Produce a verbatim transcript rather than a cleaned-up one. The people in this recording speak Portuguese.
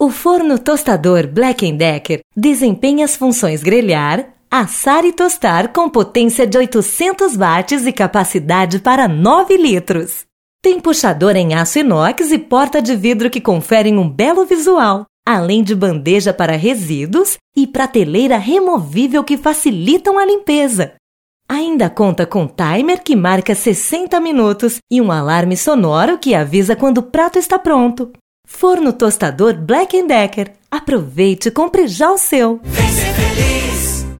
O forno tostador Black and Decker desempenha as funções grelhar, assar e tostar com potência de oitocentos watts e capacidade para nove litros. Tem puxador em aço inox e porta de vidro que conferem um belo visual, além de bandeja para resíduos e prateleira removível que facilitam a limpeza. Ainda conta com timer que marca sessenta minutos e um alarme sonoro que avisa quando o prato está pronto. Forno tostador Black and Decker. Aproveite e compre já o seu. Vem ser feliz.